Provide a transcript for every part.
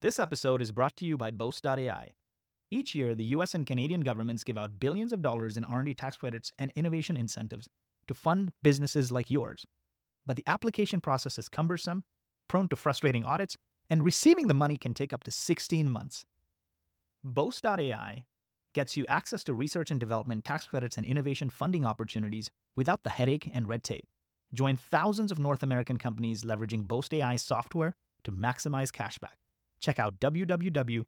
This episode is brought to you by Boast.ai. Each year, the US and Canadian governments give out billions of dollars in R&D tax credits and innovation incentives to fund businesses like yours. But the application process is cumbersome, prone to frustrating audits, and receiving the money can take up to 16 months. Boast.ai gets you access to research and development tax credits and innovation funding opportunities without the headache and red tape. Join thousands of North American companies leveraging Boast AI software to maximize cashback. Check out www.boast.ai.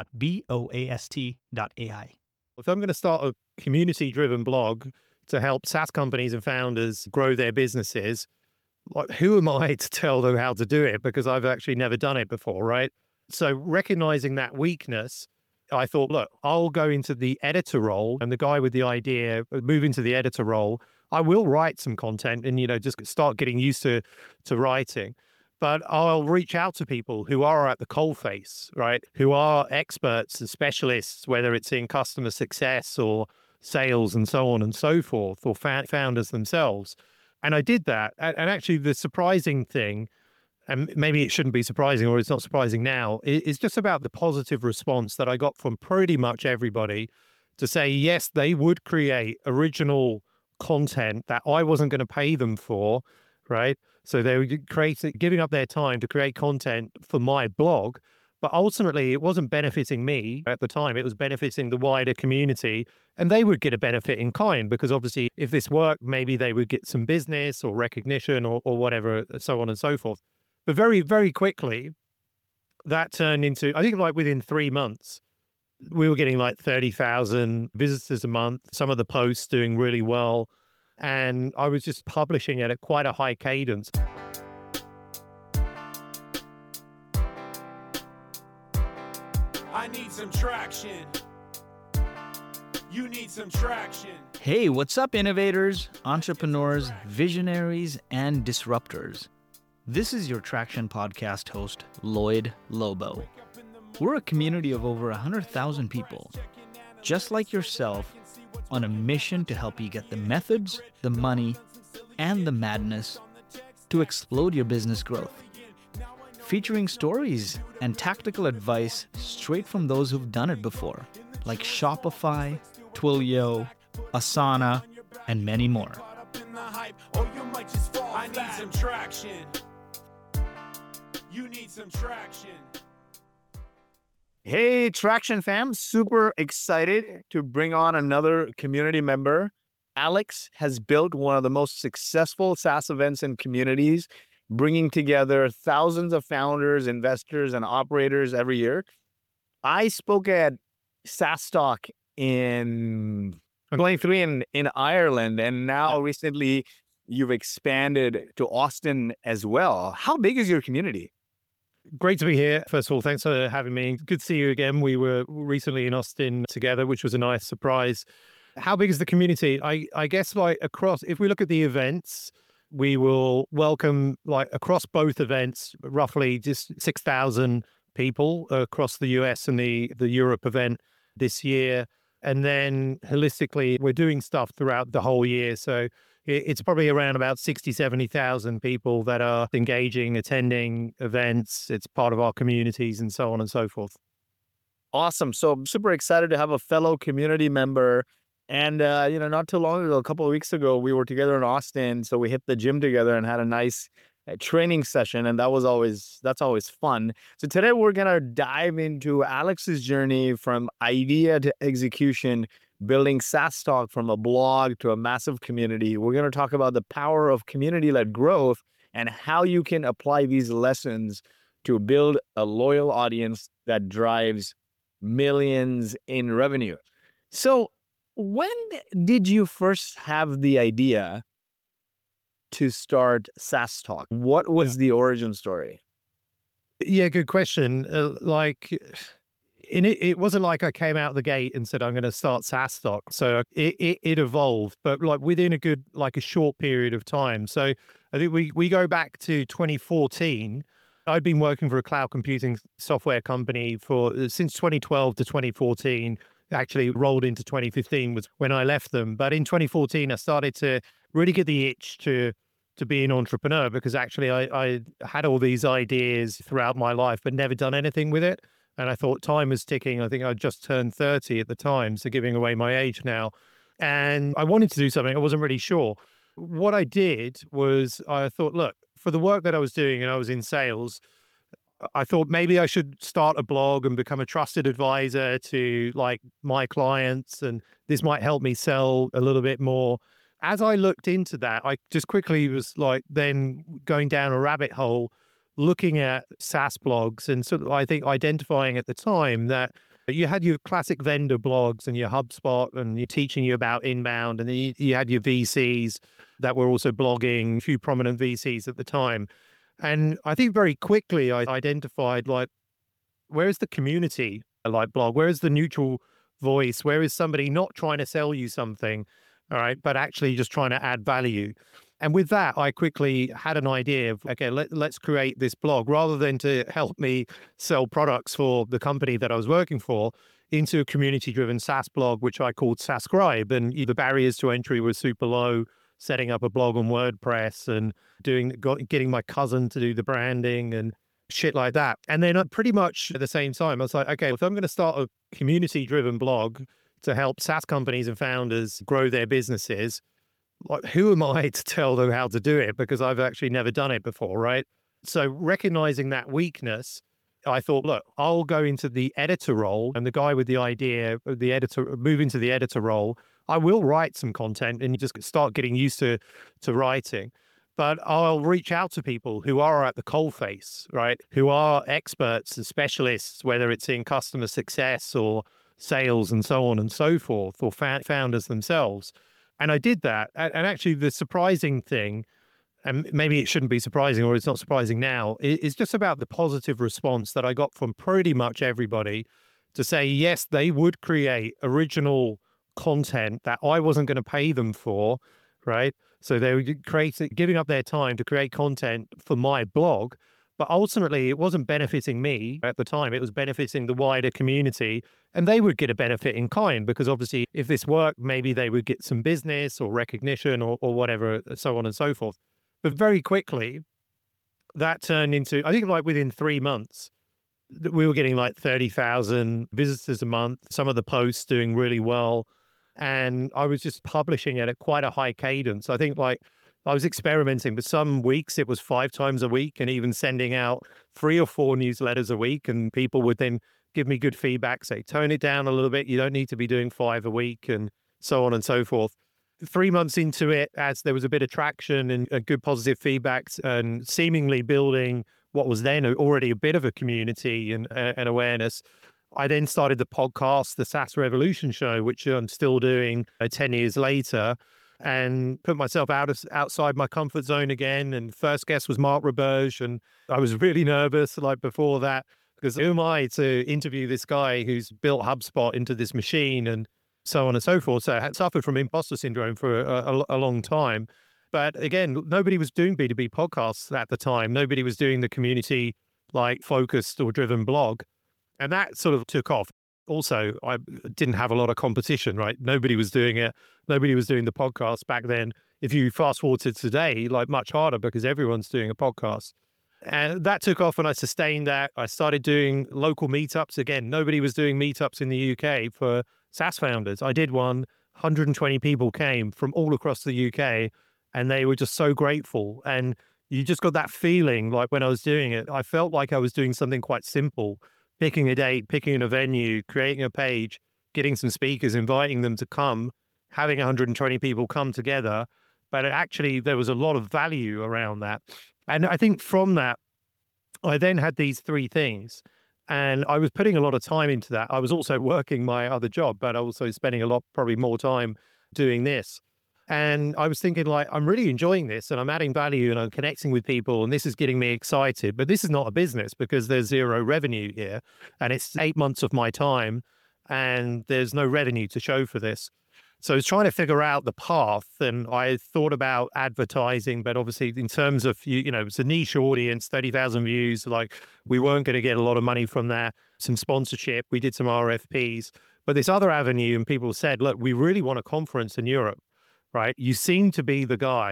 If I'm going to start a community-driven blog to help SaaS companies and founders grow their businesses, like, who am I to tell them how to do it? Because I've actually never done it before, right? So recognizing that weakness, I thought, look, I'll go into the editor role, and the guy with the idea, move into the editor role. I will write some content and, just start getting used to writing. But I'll reach out to people who are at the coalface, right? Who are experts and specialists, whether it's in customer success or sales and so on and so forth, or founders themselves. And I did that. And actually the surprising thing, and maybe it shouldn't be surprising, or it's not surprising now, is just about the positive response that I got from pretty much everybody to say, yes, they would create original content that I wasn't going to pay them for, right? So they were giving up their time to create content for my blog, but ultimately it wasn't benefiting me at the time. It was benefiting the wider community, and they would get a benefit in kind, because obviously if this worked, maybe they would get some business or recognition or whatever, so on and so forth. But very, very quickly, that turned into, I think like within 3 months, we were getting like 30,000 visitors a month, some of the posts doing really well. And I was just publishing it at quite a high cadence. I need some traction. You need some traction. Hey, what's up, innovators, entrepreneurs, visionaries, and disruptors? This is your Traction Podcast host, Lloyd Lobo. We're a community of over 100,000 people, just like yourself, on a mission to help you get the methods, the money, and the madness to explode your business growth. Featuring stories and tactical advice straight from those who've done it before, like Shopify, Twilio, Asana, and many more. I need some traction. You need some traction. Hey, Traction fam, super excited to bring on another community member. Alex has built one of the most successful SaaS events and communities, bringing together thousands of founders, investors, and operators every year. I spoke at SaaS Talk in 23 in Ireland, and now recently you've expanded to Austin as well. How big is your community? Great to be here. First of all, thanks for having me. Good to see you again. We were recently in Austin together, which was a nice surprise. How big is the community? I guess like across, if we look at the events, we will welcome like across both events, roughly just 6,000 people across the US and the Europe event this year. And then holistically, we're doing stuff throughout the whole year. So it's probably around about 60, 70,000 people that are engaging, attending events. It's part of our communities and so on and so forth. Awesome. So I'm super excited to have a fellow community member. And, not too long ago, a couple of weeks ago, we were together in Austin. So we hit the gym together and had a nice training session. And that's always fun. So today we're going to dive into Alex's journey from idea to execution, building SaaS Talk from a blog to a massive community. We're going to talk about the power of community-led growth and how you can apply these lessons to build a loyal audience that drives millions in revenue. So when did you first have the idea to start SaaS Talk? What was the origin story? Yeah, good question. It wasn't like I came out the gate and said, I'm going to start SaaS Talk. So it evolved, but like within a short period of time. So I think we go back to 2014. I'd been working for a cloud computing software company since 2012 to 2014. Actually rolled into 2015 was when I left them. But in 2014, I started to really get the itch to to be an entrepreneur because actually I had all these ideas throughout my life, but never done anything with it. And I thought time was ticking. I think I just turned 30 at the time, so giving away my age now. And I wanted to do something. I wasn't really sure. What I did was I thought, look, for the work that I was doing and I was in sales, I thought maybe I should start a blog and become a trusted advisor to like my clients. And this might help me sell a little bit more. As I looked into that, I just quickly was like then going down a rabbit hole, looking at SaaS blogs and sort of, I think, identifying at the time that you had your classic vendor blogs and your HubSpot and you're teaching you about inbound. And then you had your VCs that were also blogging, a few prominent VCs at the time. And I think very quickly I identified like, where is the community like blog? Where is the neutral voice? Where is somebody not trying to sell you something, all right, but actually just trying to add value? And with that, I quickly had an idea of, okay, let's create this blog rather than to help me sell products for the company that I was working for into a community-driven SaaS blog, which I called SaaScribe. And the barriers to entry were super low, setting up a blog on WordPress and getting my cousin to do the branding and shit like that. And then pretty much at the same time, I was like, okay, if I'm going to start a community-driven blog to help SaaS companies and founders grow their businesses, like, who am I to tell them how to do it? Because I've actually never done it before, right? So recognizing that weakness, I thought, look, I'll go into the editor role and the guy with the idea, the editor, move into the editor role. I will write some content and just start getting used to writing. But I'll reach out to people who are at the coalface, right? Who are experts and specialists, whether it's in customer success or sales and so on and so forth, or founders themselves. And I did that. And actually the surprising thing, and maybe it shouldn't be surprising or it's not surprising now, is just about the positive response that I got from pretty much everybody to say, yes, they would create original content that I wasn't going to pay them for, right? So they were giving up their time to create content for my blog. But ultimately, it wasn't benefiting me at the time. It was benefiting the wider community. And they would get a benefit in kind because obviously if this worked, maybe they would get some business or recognition or whatever, so on and so forth. But very quickly, that turned into, I think like within 3 months, we were getting like 30,000 visitors a month, some of the posts doing really well. And I was just publishing it at quite a high cadence. I think like I was experimenting, but some weeks it was 5 times a week and even sending out 3 or 4 newsletters a week. And people would then give me good feedback, say, tone it down a little bit. You don't need to be doing 5 a week and so on and so forth. 3 months into it, as there was a bit of traction and good positive feedbacks and seemingly building what was then already a bit of a community and awareness, I then started the podcast, the SaaS Revolution Show, which I'm still doing 10 years later, and put myself outside my comfort zone again. And first guest was Mark Roberge, and I was really nervous like before that, because who am I to interview this guy who's built HubSpot into this machine and so on and so forth. So I had suffered from imposter syndrome for a long time. But again, nobody was doing B2B podcasts at the time. Nobody was doing the community like focused or driven blog. And that sort of took off. Also, I didn't have a lot of competition, right? Nobody was doing it. Nobody was doing the podcast back then. If you fast forward to today, like much harder because everyone's doing a podcast. And that took off and I sustained that. I started doing local meetups. Again, nobody was doing meetups in the UK for SaaS founders. I did one, 120 people came from all across the UK and they were just so grateful. And you just got that feeling like when I was doing it, I felt like I was doing something quite simple, picking a date, picking a venue, creating a page, getting some speakers, inviting them to come, having 120 people come together. But actually there was a lot of value around that. And I think from that, I then had these 3 things and I was putting a lot of time into that. I was also working my other job, but also spending probably more time doing this. And I was thinking like, I'm really enjoying this and I'm adding value and I'm connecting with people and this is getting me excited, but this is not a business because there's 0 revenue here and it's 8 months of my time and there's no revenue to show for this. So I was trying to figure out the path and I thought about advertising, but obviously in terms of, it's a niche audience, 30,000 views, like we weren't going to get a lot of money from that, some sponsorship. We did some RFPs, but this other avenue and people said, look, we really want a conference in Europe, right? You seem to be the guy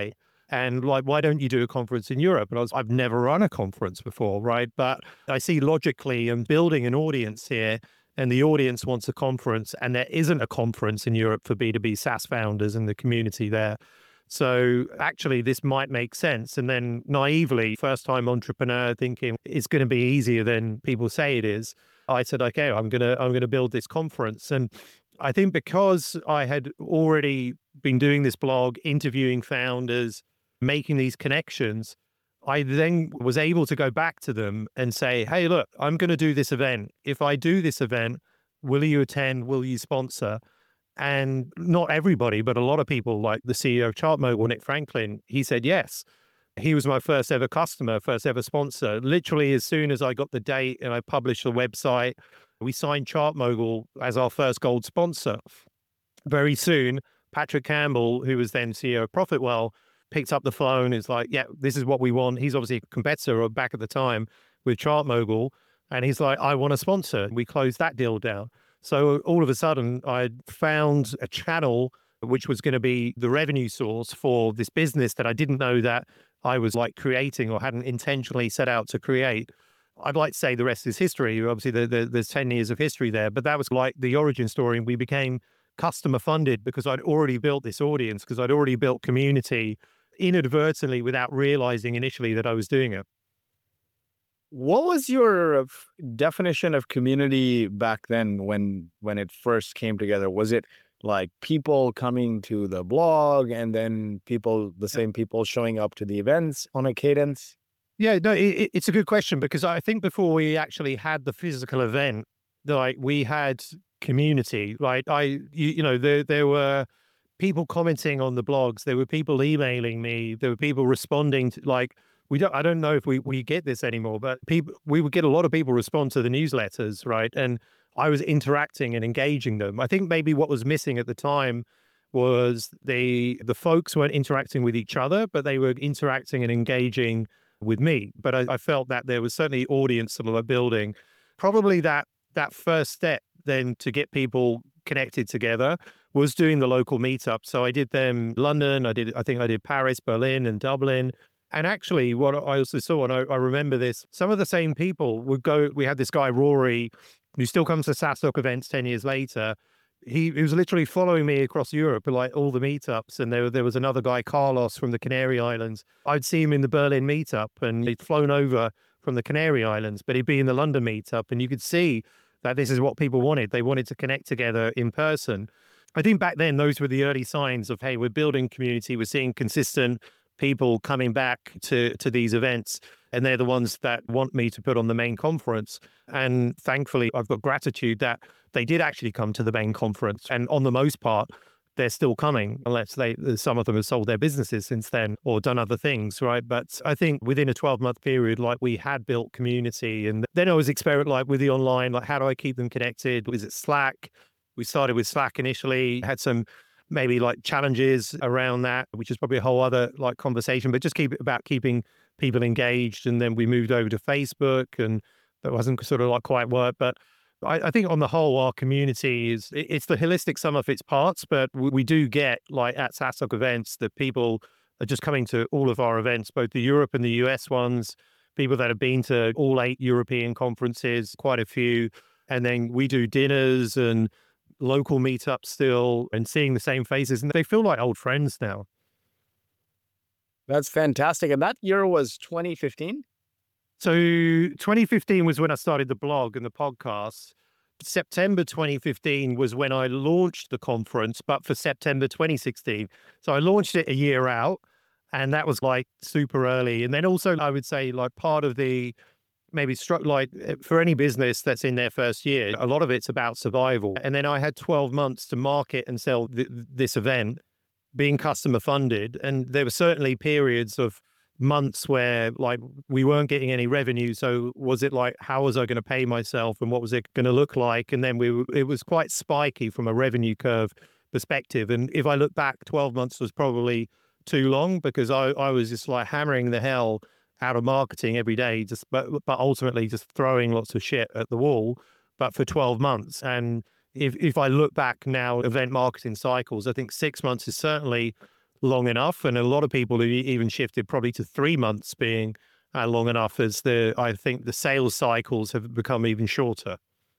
And like, why don't you do a conference in Europe? And I've never run a conference before, right? But I see logically I'm building an audience here, and the audience wants a conference, and there isn't a conference in Europe for B2B SaaS founders and the community there. So actually, this might make sense. And then naively, first-time entrepreneur thinking it's going to be easier than people say it is, I said, okay, I'm gonna build this conference. And I think because I had already been doing this blog, interviewing founders, making these connections, I then was able to go back to them and say, hey, look, I'm going to do this event. If I do this event, will you attend? Will you sponsor? And not everybody, but a lot of people, like the CEO of ChartMogul, Nick Franklin, he said yes. He was my first ever customer, first ever sponsor. Literally, as soon as I got the date and I published the website, we signed ChartMogul as our first gold sponsor. Very soon, Patrick Campbell, who was then CEO of Profitwell, picked up the phone. Is like, yeah, this is what we want. He's obviously a competitor back at the time with ChartMogul. And he's like, I want to sponsor. We closed that deal down. So all of a sudden, I found a channel which was going to be the revenue source for this business that I didn't know that I was like creating or hadn't intentionally set out to create. I'd like to say the rest is history. Obviously, there's 10 years of history there, but that was like the origin story. And we became customer funded because I'd already built this audience, because I'd already built community inadvertently without realizing initially that I was doing it. What was your definition of community back then when it first came together? Was it like people coming to the blog and then the same people showing up to the events on a cadence? Yeah, no, it's a good question, because I think before we actually had the physical event, like we had community, right? There were people commenting on the blogs, there were people emailing me, there were people responding to, like, I don't know if we get this anymore, but we would get a lot of people respond to the newsletters, right? And I was interacting and engaging them. I think maybe what was missing at the time was the folks weren't interacting with each other, but they were interacting and engaging with me. But I felt that there was certainly audience that were building. Probably that first step then to get people connected together was doing the local meetup. So I did them London, I think I did Paris, Berlin, and Dublin. And actually, what I also saw, and I remember this, some of the same people would go. We had this guy, Rory, who still comes to SaaStock events 10 years later. He was literally following me across Europe at like all the meetups. And there was another guy, Carlos, from the Canary Islands. I'd see him in the Berlin meetup, and he'd flown over from the Canary Islands, but he'd be in the London meetup. And you could see that this is what people wanted. They wanted to connect together in person. I think back then, those were the early signs of, hey, we're building community. We're seeing consistent people coming back to these events, and they're the ones that want me to put on the main conference. And thankfully, I've got gratitude that they did actually come to the main conference. And on the most part, they're still coming, unless some of them have sold their businesses since then or done other things, right? But I think within a 12-month period, like, we had built community. And then I was experimenting like with the online, like, how do I keep them connected? Was it Slack? We started with Slack initially, had some maybe like challenges around that, which is probably a whole other like conversation, but just keeping people engaged. And then we moved over to Facebook, and that wasn't sort of like quite work. But I think on the whole, our community it's the holistic sum of its parts, but we do get like at SaaStock events that people are just coming to all of our events, both the Europe and the US ones, people that have been to all 8 European conferences, quite a few. And then we do dinners and local meetups still, and seeing the same faces, and they feel like old friends now. That's fantastic. And that year was 2015? So 2015 was when I started the blog and the podcast. September 2015 was when I launched the conference, but for September 2016. So I launched it a year out, and that was like super early. And then also I would say like part of the maybe struck, like for any business that's in their first year, a lot of it's about survival. And then I had 12 months to market and sell this event, being customer funded. And there were certainly periods of months where like we weren't getting any revenue. So was it like, how was I going to pay myself, and what was it going to look like? And then it was quite spiky from a revenue curve perspective. And if I look back, 12 months was probably too long, because I was just like hammering the hell out of marketing every day, but ultimately just throwing lots of shit at the wall, but for 12 months. And if I look back now, event marketing cycles, I think 6 months is certainly long enough. And a lot of people have even shifted probably to 3 months being long enough, as I think the sales cycles have become even shorter.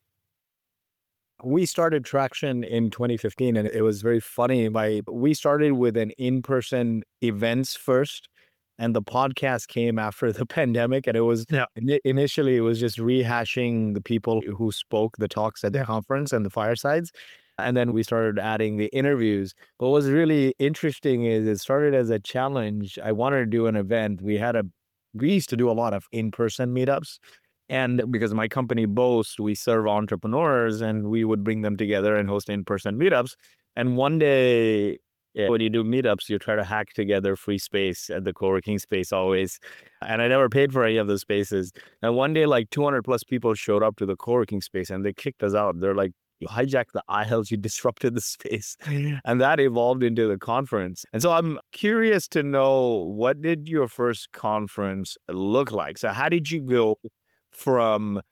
We started Traction in 2015, and it was very funny. We started with an in-person events first, and the podcast came after the pandemic. And it was initially it was just rehashing the people who spoke the talks at the conference and the firesides. And then we started adding the interviews. But what's really interesting is it started as a challenge. I wanted to do an event. We used to do a lot of in-person meetups. And because my company Boast, we serve entrepreneurs, and we would bring them together and host in-person meetups. And one day, when you do meetups, you try to hack together free space at the co-working space always. And I never paid for any of those spaces. And one day, like 200 plus people showed up to the co-working space, and they kicked us out. They're like, you hijacked the aisles, you disrupted the space. And that evolved into the conference. And so I'm curious to know, what did your first conference look like? So how did you go from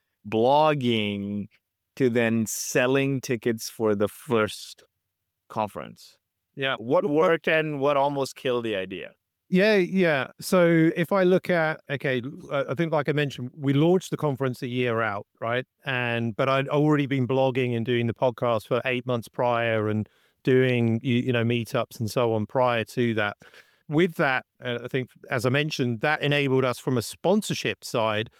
blogging to then selling tickets for the first conference? Yeah. What worked and what almost killed the idea? Yeah. So if I look at, I think like I mentioned, we launched the conference a year out, right? But I'd already been blogging and doing the podcast for 8 months prior, and doing, meetups and so on prior to that. With that, I think, as I mentioned, that enabled us from a sponsorship side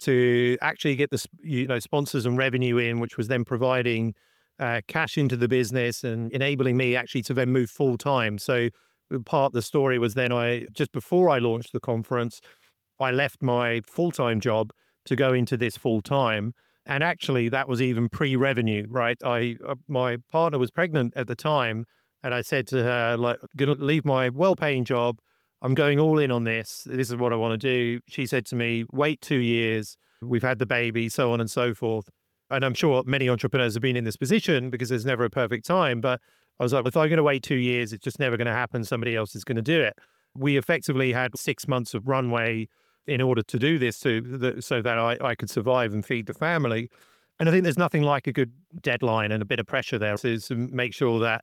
to actually get the, sponsors and revenue in, which was then providing cash into the business and enabling me actually to then move full time. So part of the story was then just before I launched the conference, I left my full-time job to go into this full-time. And actually that was even pre-revenue, right? My partner was pregnant at the time, and I said to her, like, I'm going to leave my well-paying job. I'm going all in on this. This is what I want to do. She said to me, wait 2 years. We've had the baby, so on and so forth. And I'm sure many entrepreneurs have been in this position because there's never a perfect time. But I was like, if I'm going to wait 2 years, it's just never going to happen. Somebody else is going to do it. We effectively had 6 months of runway in order to do this, so that I could survive and feed the family. And I think there's nothing like a good deadline and a bit of pressure there to make sure that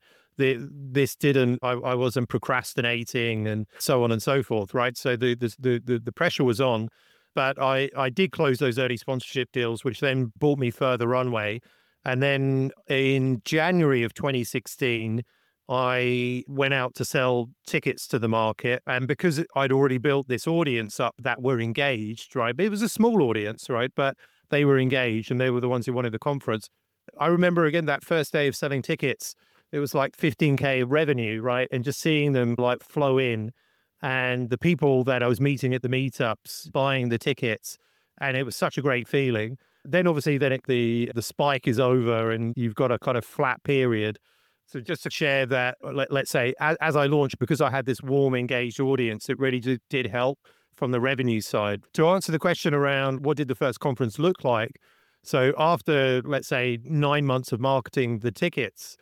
I wasn't procrastinating and so on and so forth, right? So the pressure was on. But I did close those early sponsorship deals, which then brought me further runway. And then in January of 2016, I went out to sell tickets to the market. And because I'd already built this audience up that were engaged, right? It was a small audience, right? But they were engaged, and they were the ones who wanted the conference. I remember, again, that first day of selling tickets, it was like 15K revenue, right? And just seeing them like flow in, and the people that I was meeting at the meetups buying the tickets. And it was such a great feeling. Then obviously the spike is over, and you've got a kind of flat period. So just to share that, let's say, as I launched, because I had this warm, engaged audience, it really did help from the revenue side. To answer the question around what did the first conference look like? So after, let's say, 9 months of marketing the tickets,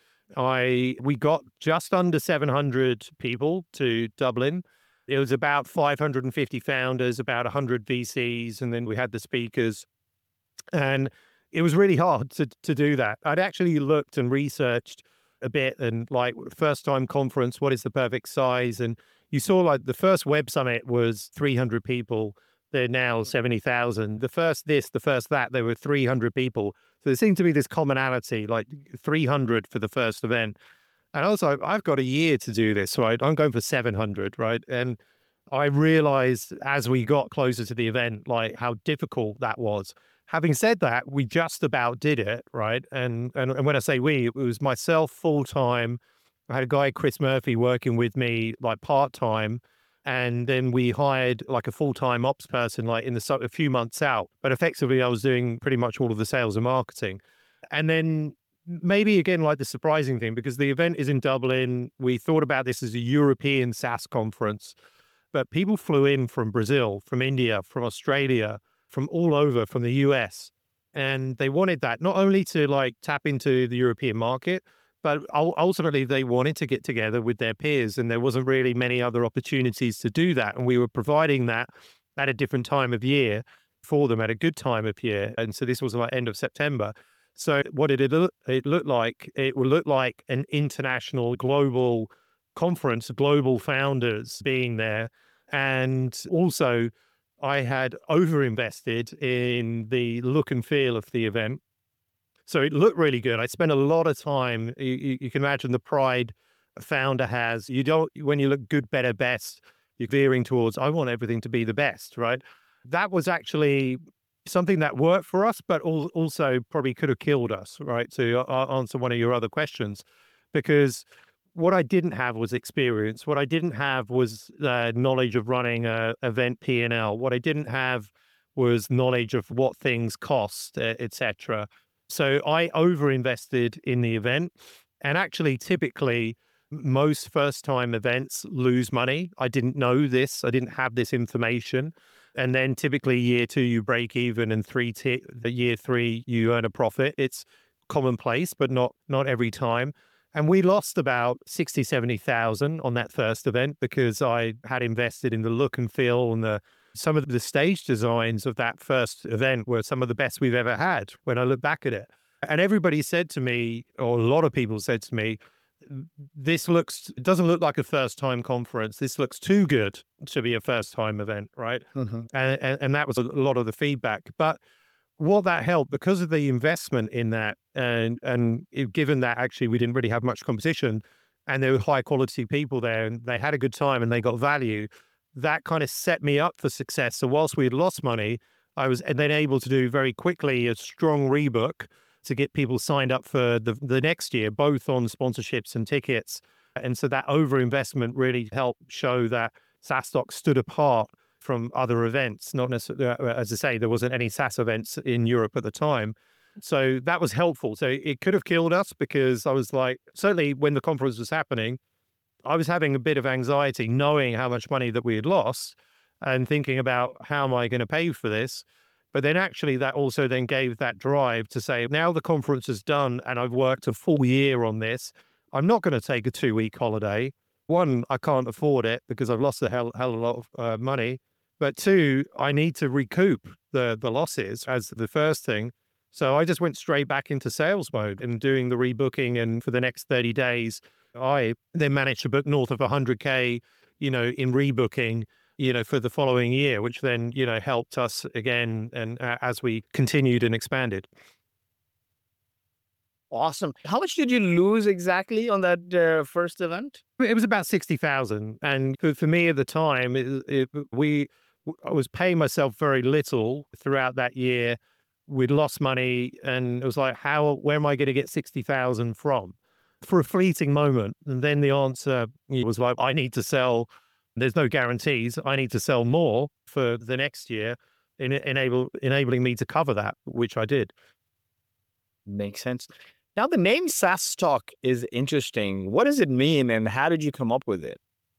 we got just under 700 people to Dublin. It was about 550 founders, about 100 VCs, and then we had the speakers. And it was really hard to do that. I'd actually looked and researched a bit, and like, first time conference, what is the perfect size? And you saw like the first Web Summit was 300 people. They're now 70,000. The first that, there were 300 people. So there seemed to be this commonality, like 300 for the first event. And I was like, I've got a year to do this, right? I'm going for 700, right? And I realized as we got closer to the event, like how difficult that was. Having said that, we just about did it, right? And when I say we, it was myself full-time. I had a guy, Chris Murphy, working with me like part-time. And then we hired like a full-time ops person like a few months out. But effectively, I was doing pretty much all of the sales and marketing. And then maybe again, like the surprising thing, because the event is in Dublin, we thought about this as a European SaaS conference, but people flew in from Brazil, from India, from Australia, from all over, from the US. And they wanted that not only to like tap into the European market, but ultimately they wanted to get together with their peers, and there wasn't really many other opportunities to do that. And we were providing that at a different time of year for them, at a good time of year. And so this was like end of September. So what did it look like? It would look like an international, global conference, global founders being there. And also, I had overinvested in the look and feel of the event. So it looked really good. I spent a lot of time. You can imagine the pride a founder has. You don't, when you look good, better, best, you're veering towards, I want everything to be the best, right? That was actually something that worked for us, but also probably could have killed us, right? To answer one of your other questions, because what I didn't have was experience. What I didn't have was knowledge of running a event P&L. What I didn't have was knowledge of what things cost, etc. So I overinvested in the event, and actually, typically, most first-time events lose money. I didn't know this. I didn't have this information. And then typically year 2, you break even, and year 3, you earn a profit. It's commonplace, but not every time. And we lost about 60, 70,000 on that first event because I had invested in the look and feel, and some of the stage designs of that first event were some of the best we've ever had when I look back at it. And everybody said to me, or a lot of people said to me, it doesn't look like a first time conference. This looks too good to be a first time event, right? Mm-hmm. And that was a lot of the feedback. But what that helped, because of the investment in that, and given that actually we didn't really have much competition, and there were high quality people there, and they had a good time and they got value, that kind of set me up for success. So whilst we had lost money, I was then able to do very quickly a strong rebook to get people signed up for the next year, both on sponsorships and tickets. And so that overinvestment really helped show that SaaStock stood apart from other events. Not necessarily, as I say, there wasn't any SaaS events in Europe at the time. So that was helpful. So it could have killed us, because I was like, certainly when the conference was happening, I was having a bit of anxiety knowing how much money that we had lost and thinking about, how am I going to pay for this? But then actually that also then gave that drive to say, now the conference is done and I've worked a full year on this, I'm not going to take a 2-week holiday. 1, I can't afford it because I've lost a hell of a lot of money. But 2, I need to recoup the losses as the first thing. So I just went straight back into sales mode and doing the rebooking. And for the next 30 days, I then managed to book north of 100K, in rebooking, for the following year, which then, helped us again. And as we continued and expanded. Awesome. How much did you lose exactly on that first event? It was about 60,000. And for me at the time, I was paying myself very little throughout that year. We'd lost money, and it was like, where am I going to get 60,000 from? For a fleeting moment. And then the answer was like, I need to sell. There's no guarantees. I need to sell more for the next year, enabling me to cover that, which I did. Makes sense. Now, the name SaaStock is interesting. What does it mean, and how did you come up with it?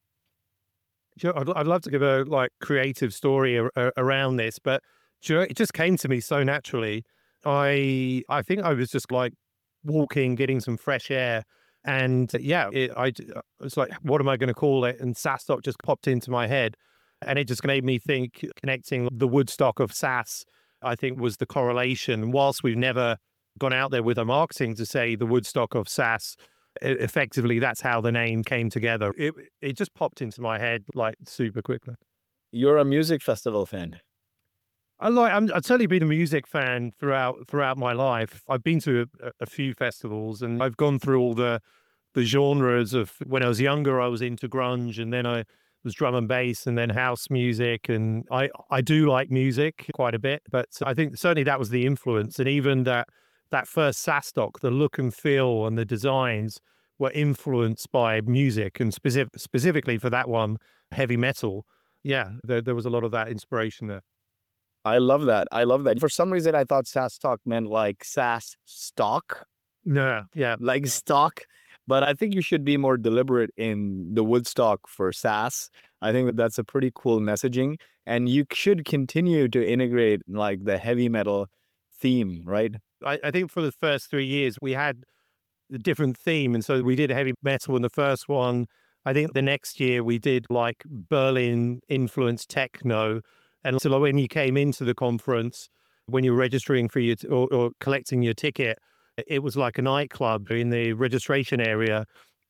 Sure, I'd love to give a creative story around this, but it just came to me so naturally. I think I was just walking, getting some fresh air. And I was like, what am I going to call it? And SaaStock just popped into my head, and it just made me think, connecting the Woodstock of SaaS, I think, was the correlation. Whilst we've never gone out there with our marketing to say the Woodstock of SaaS, effectively, that's how the name came together. It just popped into my head super quickly. You're a music festival fan. I've certainly been a music fan throughout my life. I've been to a few festivals, and I've gone through all the genres of, when I was younger, I was into grunge, and then I was drum and bass, and then house music. And I do like music quite a bit, but I think certainly that was the influence. And even that first SaaStock, the look and feel and the designs were influenced by music, and specifically for that one, heavy metal. Yeah, there was a lot of that inspiration there. I love that. For some reason, I thought SaaStock meant like SaaS stock. No, yeah. Like stock. But I think you should be more deliberate in the Woodstock for SaaS. I think that's a pretty cool messaging. And you should continue to integrate the heavy metal theme, right? I think for the first 3 years, we had a different theme. And so we did heavy metal in the first one. I think the next year we did Berlin influenced techno. And so when you came into the conference, when you were registering for or collecting your ticket, it was like a nightclub in the registration area.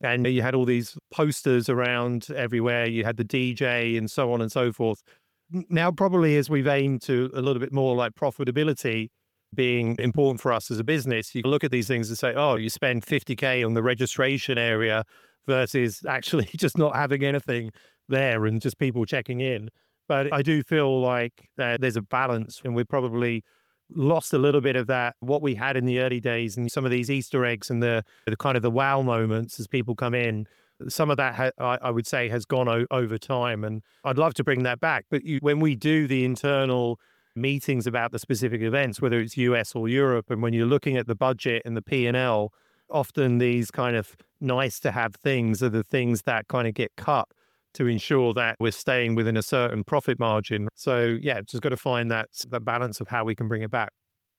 And you had all these posters around everywhere. You had the DJ and so on and so forth. Now, probably as we've aimed to a little bit more like profitability being important for us as a business, you can look at these things and say, oh, you spend 50K on the registration area versus actually just not having anything there and just people checking in. But I do feel like there's a balance, and we've probably lost a little bit of that, what we had in the early days, and some of these Easter eggs and the kind of the wow moments as people come in. Some of that, I would say, has gone over time, and I'd love to bring that back. But when we do the internal meetings about the specific events, whether it's US or Europe, and when you're looking at the budget and the P&L, often these kind of nice to have things are the things that kind of get cut to ensure that we're staying within a certain profit margin. So yeah, just got to find that balance of how we can bring it back.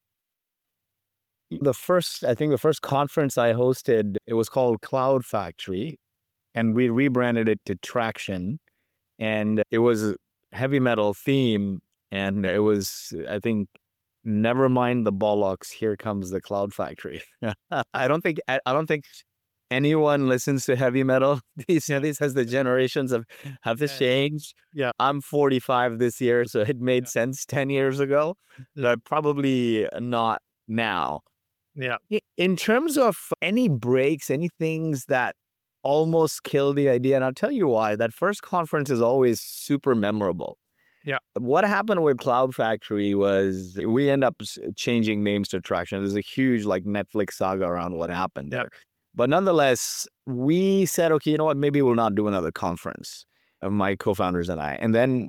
The first conference I hosted, it was called Cloud Factory, and we rebranded it to Traction, and it was a heavy metal theme, and it was, I think, never mind the bollocks, here comes the Cloud Factory. I don't think anyone listens to heavy metal these days, as the generations have this changed. Yeah. I'm 45 this year, so it made sense 10 years ago, but probably not now. Yeah. In terms of any breaks, any things that almost kill the idea, and I'll tell you why. That first conference is always super memorable. Yeah. What happened with Cloud Factory was we end up changing names to Traction. There's a huge like Netflix saga around what happened there. But nonetheless, we said, okay, you know what, maybe we'll not do another conference, my co-founders and I. And then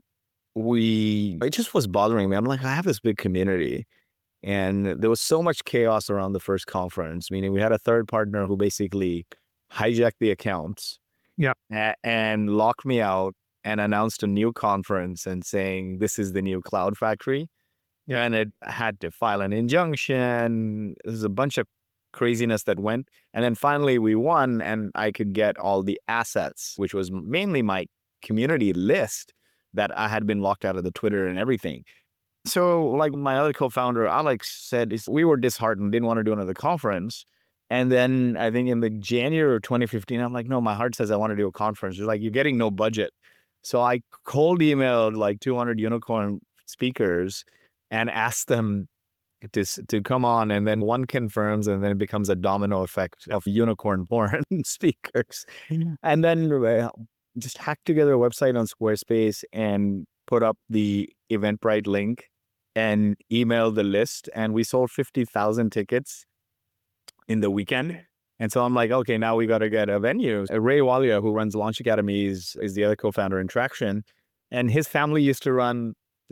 it just was bothering me. I'm like, I have this big community. And there was so much chaos around the first conference, meaning we had a third partner who basically hijacked the accounts and locked me out and announced a new conference and saying, this is the new Cloud Factory. Yeah. And it had to file an injunction. There's a bunch of craziness that went. And then finally we won, and I could get all the assets, which was mainly my community list that I had been locked out of the Twitter and everything. So like my other co-founder, Alex, said, we were disheartened, didn't want to do another conference. And then I think in the January of 2015, I'm like, no, my heart says I want to do a conference. They're like, you're getting no budget. So I cold emailed like 200 unicorn speakers and asked them to come on, and then one confirms, and then it becomes a domino effect of unicorn born speakers. And then just hacked together a website on Squarespace and put up the Eventbrite link and emailed the list, and we sold 50,000 tickets in the weekend. And so I'm like, okay, now we got to get a venue. Ray Walia, who runs Launch Academies, is the other co-founder in Traction, and his family used to run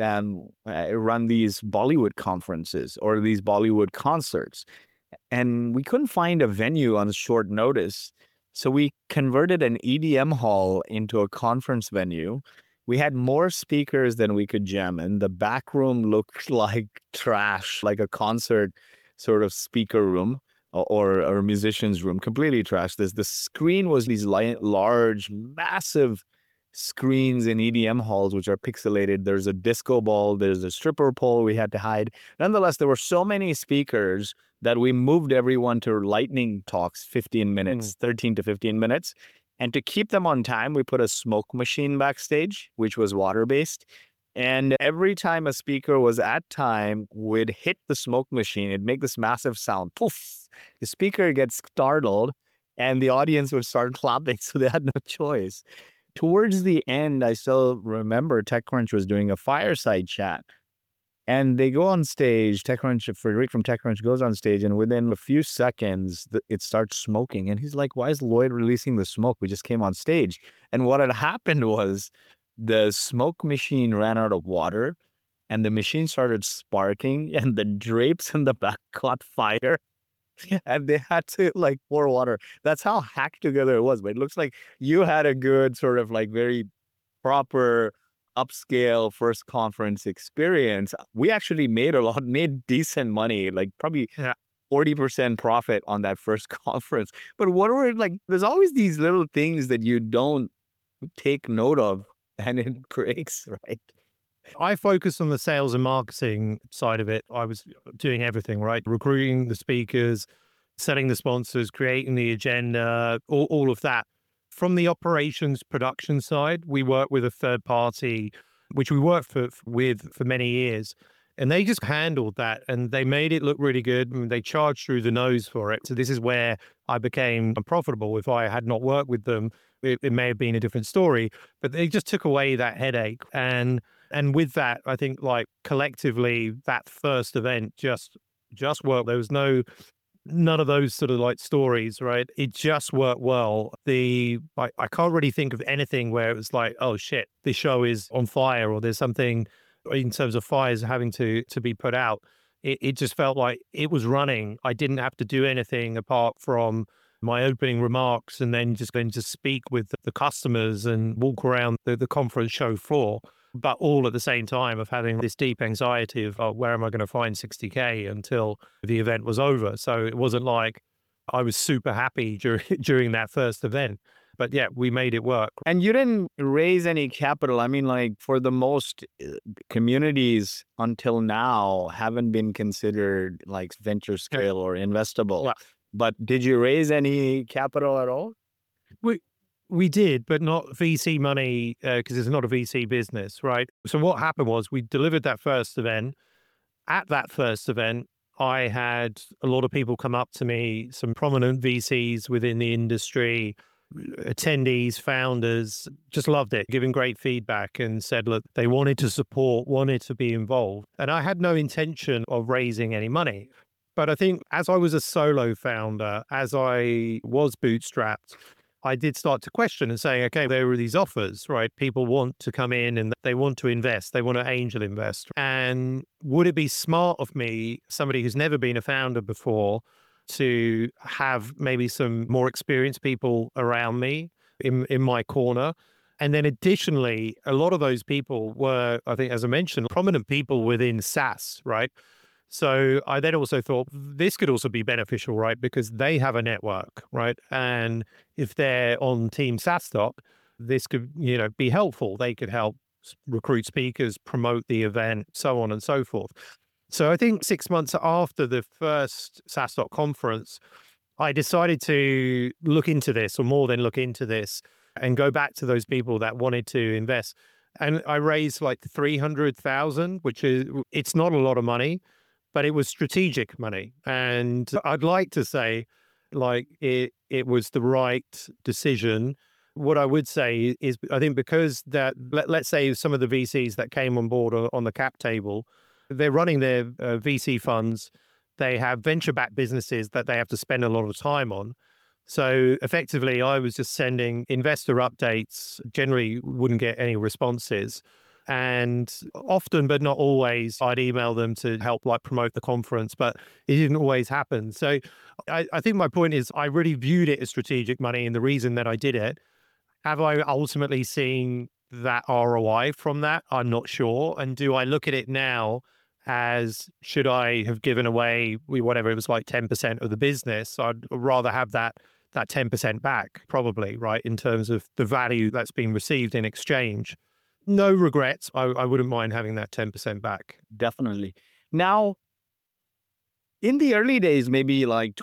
these Bollywood conferences or these Bollywood concerts, and we couldn't find a venue on short notice. So we converted an EDM hall into a conference venue. We had more speakers than we could jam in. The back room looked like trash, like a concert sort of speaker room or a musician's room, completely trash. The screen was these large, massive screens in EDM halls, which are pixelated. There's a disco ball, there's a stripper pole we had to hide. Nonetheless, there were so many speakers that we moved everyone to lightning talks, 15 minutes, 13 to 15 minutes. And to keep them on time, we put a smoke machine backstage, which was water-based. And every time a speaker was at time, we'd hit the smoke machine. It'd make this massive sound. Poof! The speaker gets startled, and the audience would start clapping, so they had no choice. Towards the end, I still remember TechCrunch was doing a fireside chat. And they go on stage, Frederic from TechCrunch goes on stage, and within a few seconds, it starts smoking. And he's like, why is Lloyd releasing the smoke? We just came on stage. And what had happened was the smoke machine ran out of water, and the machine started sparking, and the drapes in the back caught fire. And they had to like pour water. That's how hacked together it was. But it looks like you had a good sort of like very proper upscale first conference experience. We actually made decent money, like probably 40% profit on that first conference. But what were like, there's always these little things that you don't take note of, and it breaks, right? I focused on the sales and marketing side of it. I was doing everything, right? Recruiting the speakers, setting the sponsors, creating the agenda, all of that. From the operations production side, we work with a third party, which we worked with for many years. And they just handled that and they made it look really good. And they charged through the nose for it. So this is where I became profitable. If I had not worked with them, it may have been a different story, but they just took away that headache. And with that, I think like collectively that first event just worked. There was none of those sort of like stories, right? It just worked well. I can't really think of anything where it was like, oh shit, this show is on fire or there's something in terms of fires having to be put out. It just felt like it was running. I didn't have to do anything apart from my opening remarks and then just going to speak with the customers and walk around the conference show floor, but all at the same time of having this deep anxiety of where am I going to find 60K until the event was over. So it wasn't like I was super happy during that first event. But yeah, we made it work. And you didn't raise any capital. I mean, like for the most communities until now haven't been considered like venture scale or investable. Yeah. But did you raise any capital at all? We did, but not VC money because it's not a VC business, right? So what happened was we delivered that first event. At that first event, I had a lot of people come up to me, some prominent VCs within the industry, attendees, founders, just loved it, giving great feedback and said, look, they wanted to support, wanted to be involved. And I had no intention of raising any money. But I think as I was a solo founder, as I was bootstrapped, I did start to question and say, okay, there were these offers, right? People want to come in and they want to invest. They want to angel invest. And would it be smart of me, somebody who's never been a founder before, to have maybe some more experienced people around me in my corner? And then additionally, a lot of those people were, I think, as I mentioned, prominent people within SaaS, right? So I then also thought this could also be beneficial, right? Because they have a network, right? And if they're on Team SaaStock, this could, be helpful. They could help recruit speakers, promote the event, so on and so forth. So I think 6 months after the first SaaStock conference, I decided to look into this, or more than look into this, and go back to those people that wanted to invest. And I raised like 300,000, it's not a lot of money, but it was strategic money. And I'd like to say like it was the right decision. What I would say is, I think because that, let's say some of the VCs that came on board on the cap table, they're running their VC funds. They have venture-backed businesses that they have to spend a lot of time on. So effectively, I was just sending investor updates, generally wouldn't get any responses. And often, but not always, I'd email them to help like promote the conference, but it didn't always happen. So I think my point is I really viewed it as strategic money, and the reason that I did it. Have I ultimately seen that ROI from that? I'm not sure. And do I look at it now as, should I have given away whatever it was, like 10% of the business? I'd rather have that 10% back, probably, right, in terms of the value that's being received in exchange. No regrets. I wouldn't mind having that 10% back. Definitely. Now, in the early days, maybe like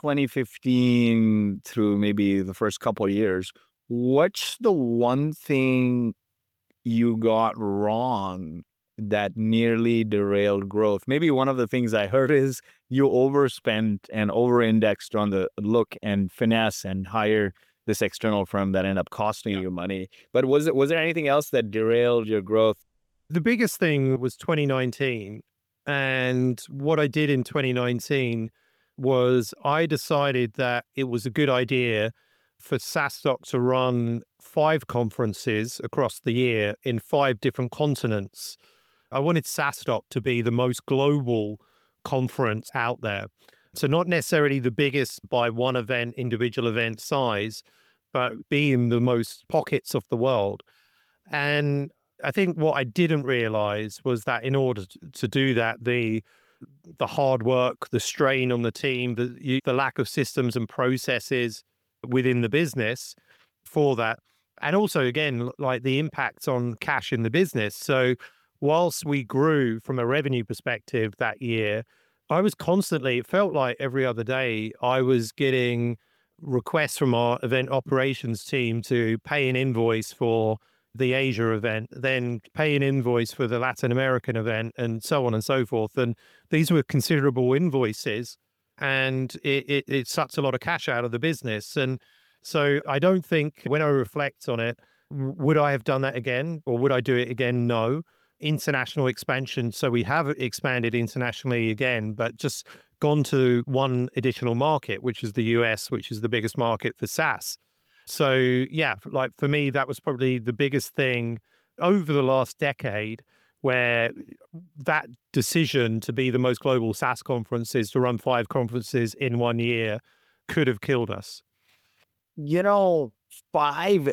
2015 through maybe the first couple of years, what's the one thing you got wrong that nearly derailed growth? Maybe one of the things I heard is you overspent and over-indexed on the look and finesse and hire this external firm that ended up costing you money. But was there anything else that derailed your growth? The biggest thing was 2019. And what I did in 2019 was I decided that it was a good idea for SaaStock to run 5 conferences across the year in 5 different continents. I wanted SaaStock to be the most global conference out there. So not necessarily the biggest by one event, individual event size, but being the most pockets of the world. And I think what I didn't realize was that in order to do that, the hard work, the strain on the team, the lack of systems and processes within the business for that. And also, again, like the impact on cash in the business. So whilst we grew from a revenue perspective that year, I was constantly, it felt like every other day, I was getting requests from our event operations team to pay an invoice for the Asia event, then pay an invoice for the Latin American event, and so on and so forth. And these were considerable invoices, and it sucks a lot of cash out of the business. And so I don't think, when I reflect on it, would I have done that again, or would I do it again? No. International expansion. So we have expanded internationally again, but just gone to one additional market, which is the US, which is the biggest market for SaaS. So yeah, like for me, that was probably the biggest thing over the last decade, where that decision to be the most global SaaS conferences, to run 5 conferences in 1 year, could have killed us. 5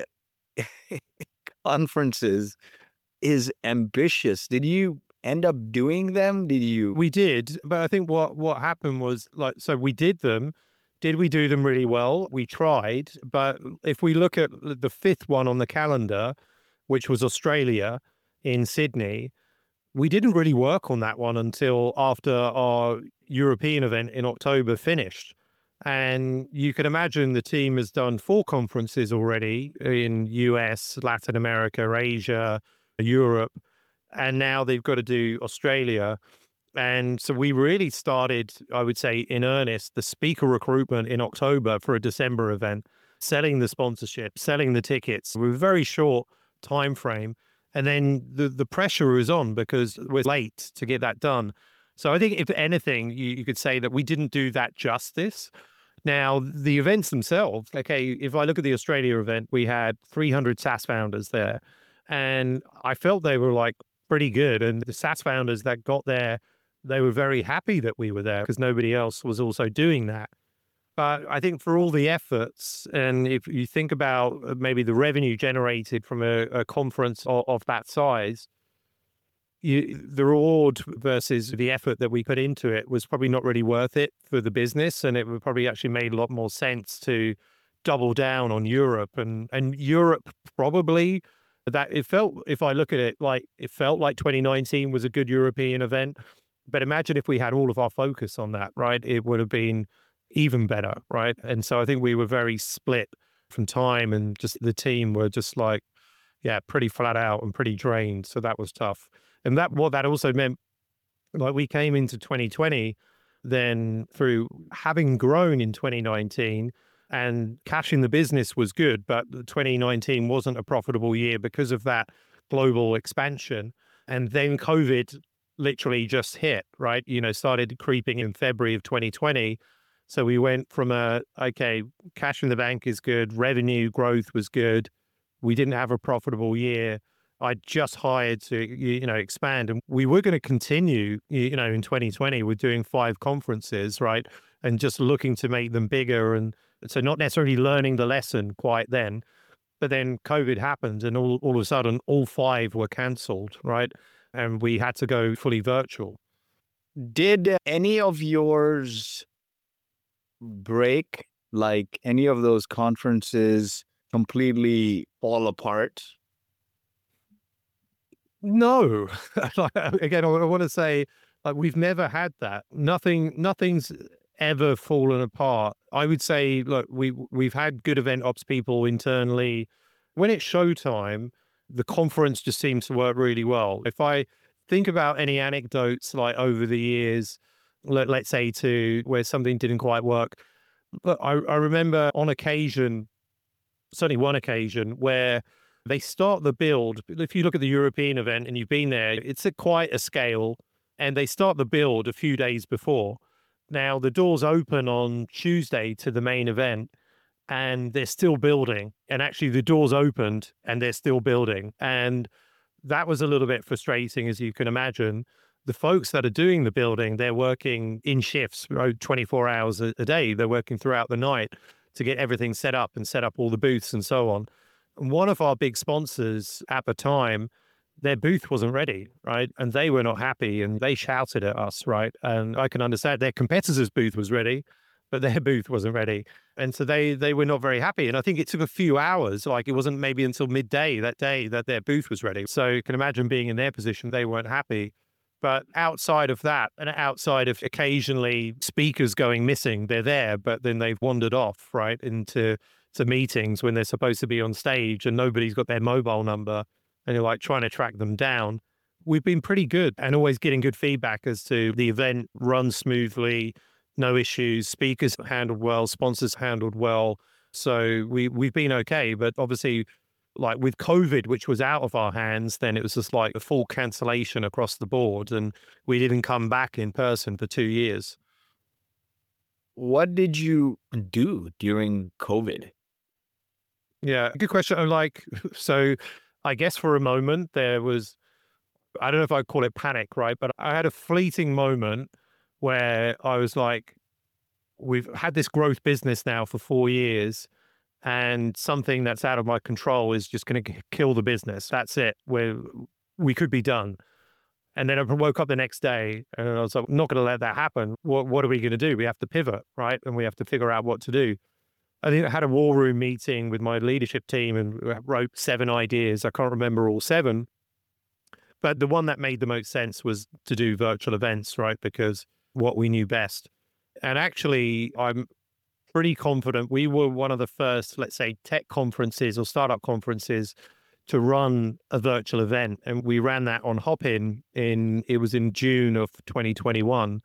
conferences is ambitious. Did you end up doing them? Did you? We did, but I think what happened was, like, so we did them. Did we do them really well? We tried, but if we look at the 5th one on the calendar, which was Australia in Sydney, we didn't really work on that one until after our European event in October finished. And you can imagine the team has done 4 conferences already in US, Latin America, Asia, Europe, and now they've got to do Australia. And so we really started, I would say, in earnest, the speaker recruitment in October for a December event, selling the sponsorship, selling the tickets with a very short time frame. And then the pressure was on because we're late to get that done. So I think, if anything, you could say that we didn't do that justice. Now, the events themselves, okay, if I look at the Australia event, we had 300 SaaS founders there. And I felt they were like pretty good. And the SaaS founders that got there, they were very happy that we were there because nobody else was also doing that. But I think for all the efforts, and if you think about maybe the revenue generated from a conference of that size, the reward versus the effort that we put into it was probably not really worth it for the business. And it would probably actually made a lot more sense to double down on Europe. And Europe probably, that it felt, if I look at it, like it felt like 2019 was a good European event. But imagine if we had all of our focus on that, right? It would have been even better, right? And so I think we were very split from time, and just the team were just like, yeah, pretty flat out and pretty drained. So that was tough. And what that also meant, like, we came into 2020 then through having grown in 2019, and cash in the business was good, but 2019 wasn't a profitable year because of that global expansion. And then COVID literally just hit, right? Started creeping in February of 2020. So we went from okay, cash in the bank is good, revenue growth was good. We didn't have a profitable year. I just hired to, expand, and we were going to continue, in 2020 with doing 5 conferences, right? And just looking to make them bigger. And so not necessarily learning the lesson quite then, but then COVID happened, and all of a sudden all 5 were canceled, right? And we had to go fully virtual. Did any of yours break, like any of those conferences completely fall apart? No. Again, I want to say, like, we've never had that. Nothing's ever fallen apart. I would say, look, we've had good event ops people internally. When it's showtime, the conference just seems to work really well. If I think about any anecdotes, like over the years, let's say to where something didn't quite work, but I remember on occasion, certainly one occasion, where they start the build. If you look at the European event and you've been there, it's quite a scale, and they start the build a few days before. Now, the doors open on Tuesday to the main event, and they're still building. And actually, the doors opened and they're still building. And that was a little bit frustrating, as you can imagine. The folks that are doing the building, they're working in shifts, 24 hours a day. They're working throughout the night to get everything set up and set up all the booths and so on. And one of our big sponsors at the time, their booth wasn't ready, right? And they were not happy, and they shouted at us, right? And I can understand their competitor's booth was ready, but their booth wasn't ready. And so they were not very happy. And I think it took a few hours, like it wasn't maybe until midday that day that their booth was ready. So you can imagine being in their position, they weren't happy. But outside of that, and outside of occasionally speakers going missing, they're there, but then they've wandered off, right, into meetings when they're supposed to be on stage and nobody's got their mobile number and you're like trying to track them down. We've been pretty good and always getting good feedback as to the event runs smoothly, no issues, speakers handled well, sponsors handled well. So we've been okay. But obviously, like with COVID, which was out of our hands, then it was just like a full cancellation across the board. And we didn't come back in person for 2 years. What did you do during COVID? Yeah, good question. So I guess for a moment there was, I don't know if I'd call it panic, right? But I had a fleeting moment where I was like, we've had this growth business now for 4 years and something that's out of my control is just going to kill the business. That's it. We could be done. And then I woke up the next day and I was like, not going to let that happen. What are we going to do? We have to pivot, right? And we have to figure out what to do. I think I had a war room meeting with my leadership team and wrote 7 ideas. I can't remember all 7, but the one that made the most sense was to do virtual events, right? Because what we knew best. And actually, I'm pretty confident we were one of the first, let's say, tech conferences or startup conferences to run a virtual event. And we ran that on Hopin it was in June of 2021.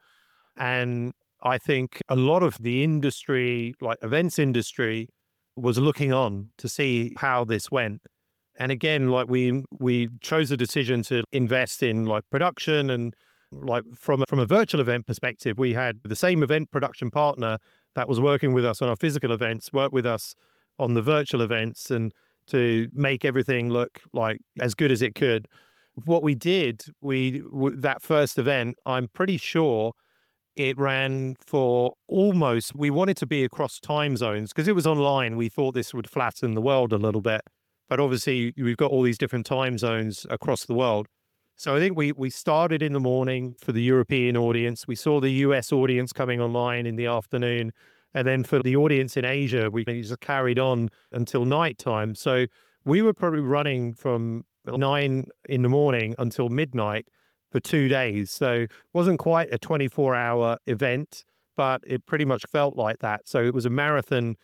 And I think a lot of the industry, like events industry, was looking on to see how this went. And again, like we chose a decision to invest in like production and like from a virtual event perspective, we had the same event production partner that was working with us on our physical events, work with us on the virtual events and to make everything look like as good as it could. What we did, that first event, I'm pretty sure it ran for almost, we wanted to be across time zones because it was online. We thought this would flatten the world a little bit, but obviously we've got all these different time zones across the world. So I think we started in the morning for the European audience. We saw the US audience coming online in the afternoon. And then for the audience in Asia, we just carried on until nighttime. So we were probably running from 9 in the morning until midnight for 2 days. So it wasn't quite a 24-hour event, but it pretty much felt like that. So it was a marathon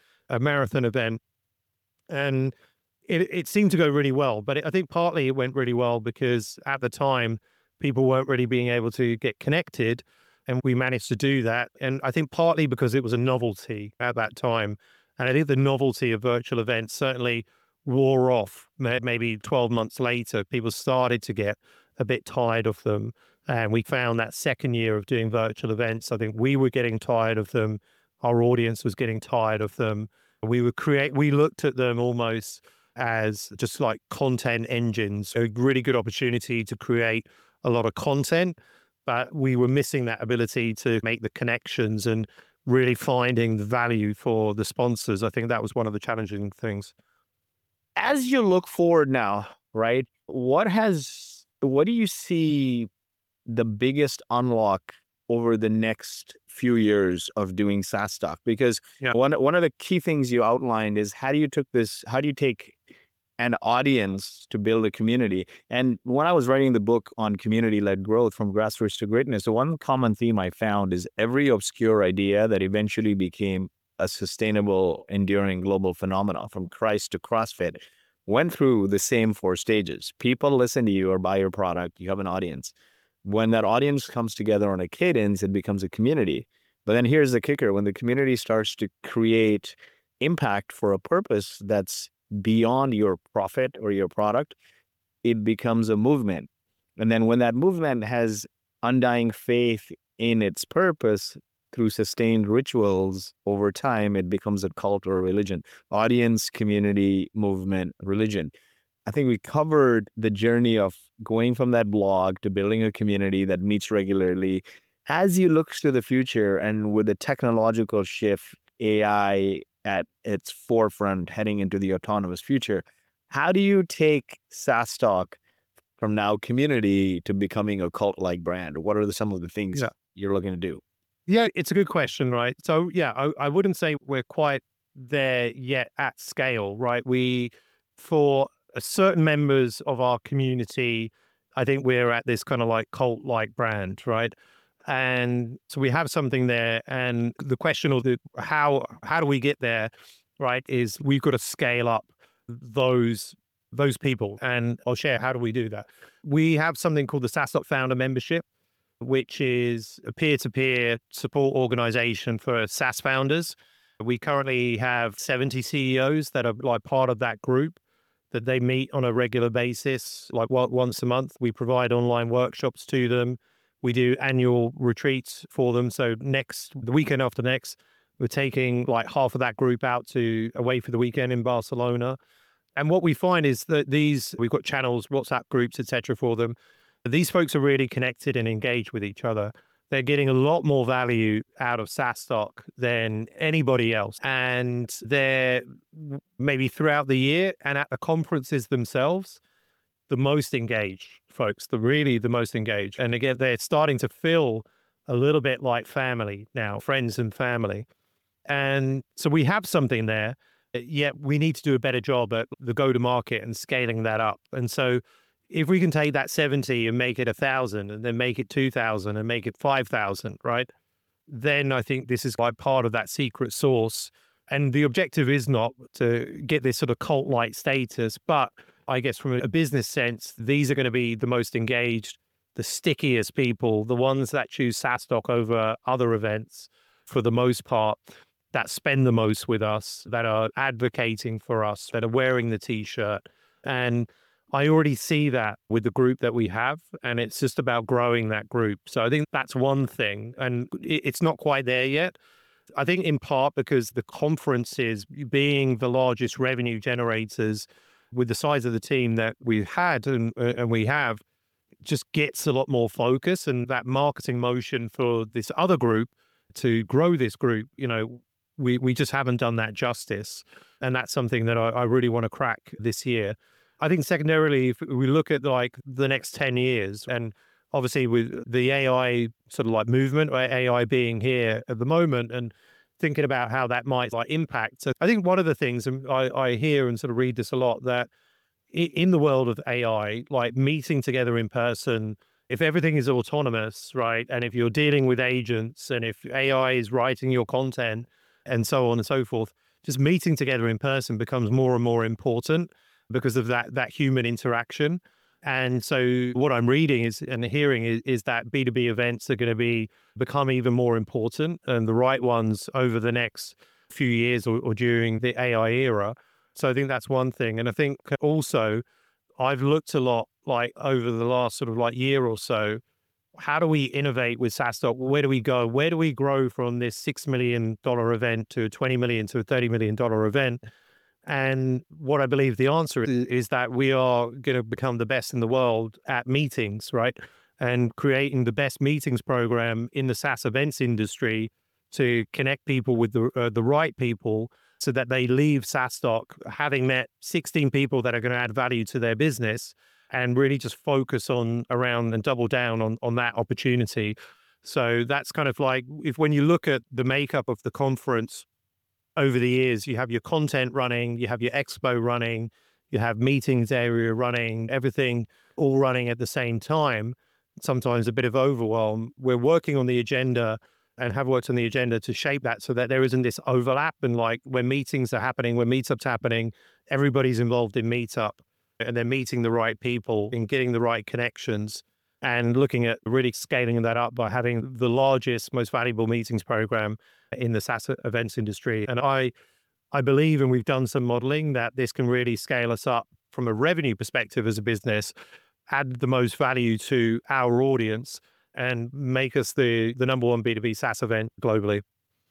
event. And it seemed to go really well. But I think partly it went really well because at the time, people weren't really being able to get connected. And we managed to do that. And I think partly because it was a novelty at that time. And I think the novelty of virtual events certainly wore off. Maybe 12 months later, people started to get a bit tired of them. And we found that second year of doing virtual events, I think we were getting tired of them. Our audience was getting tired of them. We looked at them almost as just like content engines, a really good opportunity to create a lot of content, but we were missing that ability to make the connections and really finding the value for the sponsors. I think that was one of the challenging things. As you look forward now, right, what do you see the biggest unlock over the next few years of doing SaaS stuff? Because one of the key things you outlined is how do you take an audience to build a community? And when I was writing the book on community-led growth from grassroots to greatness, the one common theme I found is every obscure idea that eventually became a sustainable, enduring global phenomenon, from Christ to CrossFit, went through the same 4 stages. People listen to you or buy your product, you have an audience. When that audience comes together on a cadence, it becomes a community. But then here's the kicker. When the community starts to create impact for a purpose that's beyond your profit or your product, it becomes a movement. And then when that movement has undying faith in its purpose through sustained rituals over time, it becomes a cult or a religion. Audience, community, movement, religion. I think we covered the journey of going from that blog to building a community that meets regularly. As you look to the future and with the technological shift, AI at its forefront heading into the autonomous future, how do you take SaaStock from now community to becoming a cult-like brand? What are some of the things you're looking to do? Yeah, it's a good question, right? So I wouldn't say we're quite there yet at scale, right? For certain members of our community, I think we're at this kind of like cult-like brand, right? And so we have something there. And the question of how do we get there, right, is we've got to scale up those people. And I'll share how do we do that. We have something called the SaaStock Founder Membership, which is a peer-to-peer support organization for SaaS founders. We currently have 70 CEOs that are like part of that group, that they meet on a regular basis, like once a month. We provide online workshops to them. We do annual retreats for them. So the weekend after next, we're taking like half of that group out to away for the weekend in Barcelona. And what we find is that we've got channels, WhatsApp groups, etc. for them. These folks are really connected and engaged with each other. They're getting a lot more value out of SaaStock than anybody else. And they're maybe throughout the year and at the conferences themselves, the most engaged folks, the most engaged. And again, they're starting to feel a little bit like family now, friends and family. And so we have something there, yet we need to do a better job at the go-to-market and scaling that up. And so if we can take that 70 and make it 1,000 and then make it 2,000 and make it 5,000, right? Then I think this is like part of that secret sauce. And the objective is not to get this sort of cult-like status, but I guess from a business sense, these are going to be the most engaged, the stickiest people, the ones that choose SaaStock over other events for the most part, that spend the most with us, that are advocating for us, that are wearing the t-shirt. And I already see that with the group that we have, and it's just about growing that group. So I think that's one thing, and it's not quite there yet. I think in part because the conferences being the largest revenue generators with the size of the team that we've had and we have, just gets a lot more focus, and that marketing motion for this other group to grow this group, we just haven't done that justice. And that's something that I really want to crack this year. I think secondarily, if we look at like the next 10 years, and obviously with the AI sort of like movement, or AI being here at the moment, and thinking about how that might like impact. So I think one of the things, and I hear and sort of read this a lot, that in the world of AI, like meeting together in person, if everything is autonomous, right? And if you're dealing with agents, and if AI is writing your content and so on and so forth, just meeting together in person becomes more and more important because of that human interaction. And so what I'm reading and hearing is that B2B events are going to become even more important, and the right ones over the next few years or during the AI era. So I think that's one thing. And I think also I've looked a lot like over the last sort of like year or so, how do we innovate with SaaStock? Where do we go? Where do we grow from this $6 million event to a $20 million to a $30 million event? And what I believe the answer is that we are going to become the best in the world at meetings, right? And creating the best meetings program in the SaaS events industry to connect people with the right people, so that they leave SaaStock having met 16 people that are going to add value to their business, and really just focus around and double down on that opportunity. So that's kind of like, when you look at the makeup of the conference over the years, you have your content running, you have your expo running, you have meetings area running, everything all running at the same time, sometimes a bit of overwhelm. We're working on the agenda and have worked on the agenda to shape that so that there isn't this overlap. And like when meetings are happening, when meetups happening, everybody's involved in meetup, and they're meeting the right people and getting the right connections, and looking at really scaling that up by having the largest, most valuable meetings program in the SaaS events industry. And I believe, and we've done some modeling, that this can really scale us up from a revenue perspective as a business, add the most value to our audience, and make us the number one B2B SaaS event globally.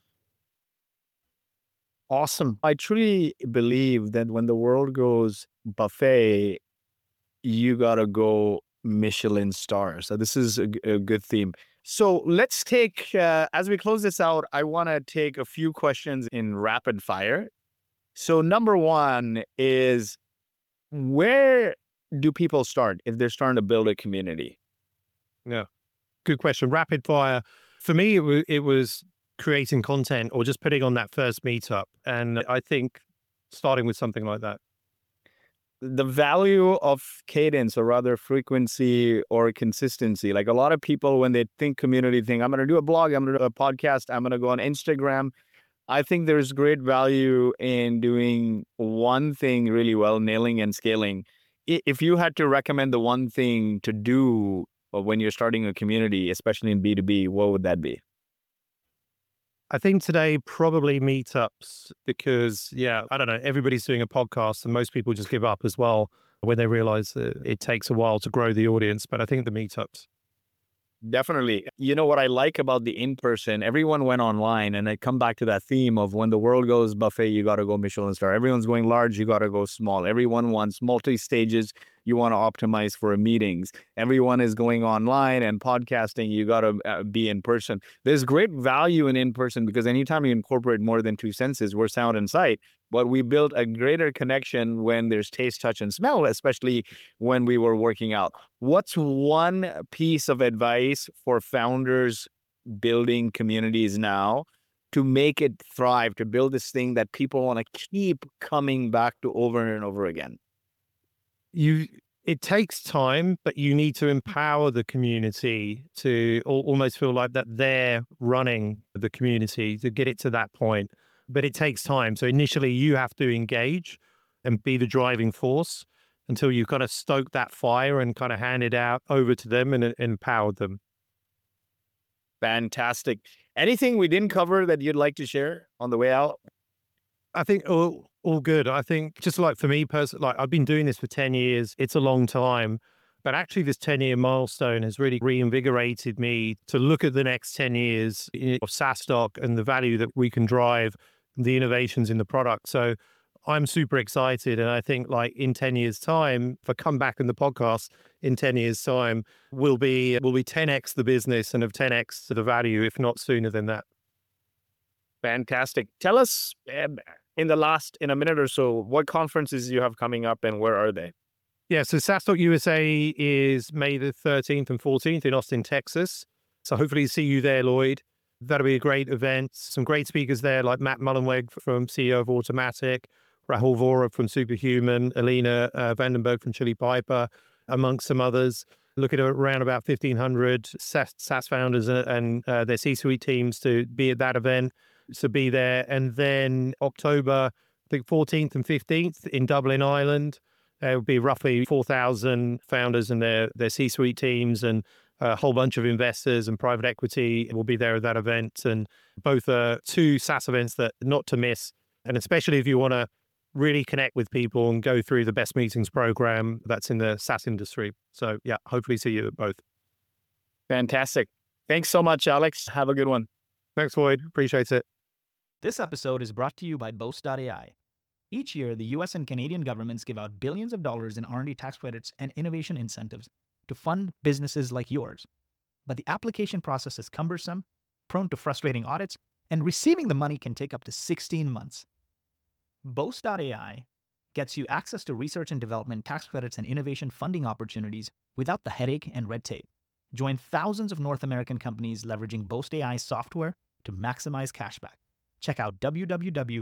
Awesome. I truly believe that when the world goes buffet, you got to go Michelin stars. So this is a good theme. So let's take, as we close this out, I want to take a few questions in rapid fire. So number one is, where do people start if they're starting to build a community? Yeah, good question. Rapid fire. For me, it was creating content or just putting on that first meetup. And I think starting with something like that. the value of cadence, or rather frequency or consistency. Like a lot of people, when they think community, think, I'm going to do a blog, I'm going to do a podcast, I'm going to go on Instagram. I think there's great value in doing one thing really well, nailing and scaling. If you had to recommend the one thing to do when you're starting a community, especially in B2B, what would that be? I think today probably meetups because, I don't know, everybody's doing a podcast and most people just give up as well when they realize that it takes a while to grow the audience. But I think the meetups. Definitely. You know what I like about the in-person, everyone went online, and I come back to that theme of when the world goes buffet, you got to go Michelin star. Everyone's going large, you got to go small. Everyone wants multi-stages, you want to optimize for meetings. Everyone is going online and podcasting, you got to be in person. There's great value in in-person because anytime you incorporate more than two senses, we're sound and sight, but we build a greater connection when there's taste, touch, and smell, especially when we were working out. What's one piece of advice for founders building communities now to make it thrive, to build this thing that people want to keep coming back to over and over again? It takes time, but you need to empower the community to almost feel like that they're running the community to get it to that point. But it takes time. So initially you have to engage and be the driving force until you kind of stoke that fire and kind of hand it out over to them and empower them. Fantastic. Anything we didn't cover that you'd like to share on the way out? I think all good. I think just like for me personally, like I've been doing this for 10 years. It's a long time. But actually this 10-year milestone has really reinvigorated me to look at the next 10 years of SaaStock and the value that we can drive, the innovations in the product. So I'm super excited. And I think like in 10 years time, if I come back in the podcast in 10 years time, we'll be 10x the business and of 10x to the value, if not sooner than that. Fantastic. Tell us in a minute or so, what conferences you have coming up and where are they? Yeah, so SaaStock USA is May the 13th and 14th in Austin, Texas. So hopefully see you there, Lloyd. That'll be a great event. Some great speakers there like Matt Mullenweg from CEO of Automatic, Rahul Vora from Superhuman, Alina Vandenberg from Chili Piper, amongst some others. Looking at around about 1,500 SaaS founders and their C-suite teams to be at that event. So be there. And then October, I think 14th and 15th in Dublin, Ireland. There will be roughly 4,000 founders and their C-suite teams and a whole bunch of investors and private equity will be there at that event. And both are two SaaS events that not to miss. And especially if you want to really connect with people and go through the best meetings program that's in the SaaS industry. So yeah, hopefully see you at both. Fantastic. Thanks so much, Alex. Have a good one. Thanks, Lloyd. Appreciate it. This episode is brought to you by Boast.ai. Each year, the US and Canadian governments give out billions of dollars in R&D tax credits and innovation incentives to fund businesses like yours. But the application process is cumbersome, prone to frustrating audits, and receiving the money can take up to 16 months. Boast.ai gets you access to research and development tax credits and innovation funding opportunities without the headache and red tape. Join thousands of North American companies leveraging Boast.ai software to maximize cashback. Check out www.boast.ai.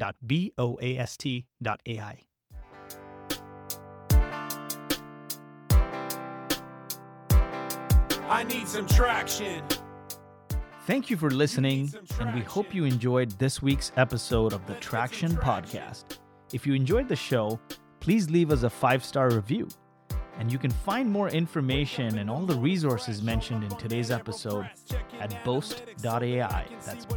I need some traction. Thank you for listening, and we hope you enjoyed this week's episode of the Traction Podcast. If you enjoyed the show, please leave us a 5-star review. And you can find more information and all the resources mentioned in today's episode at boast.ai. That's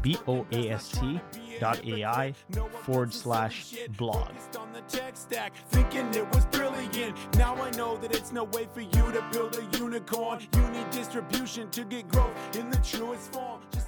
boast.ai/blog. Thinking it was brilliant. Now I know that it's no way for you to build a unicorn. You need distribution to get growth in the truest form.